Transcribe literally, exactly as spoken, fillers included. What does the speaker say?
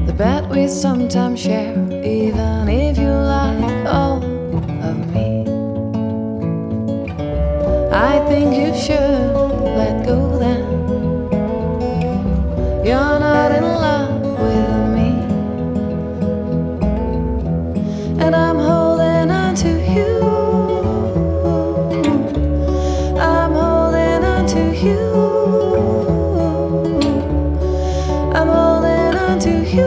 the bed we sometimes share, even if you like all of me. I think you should let go then.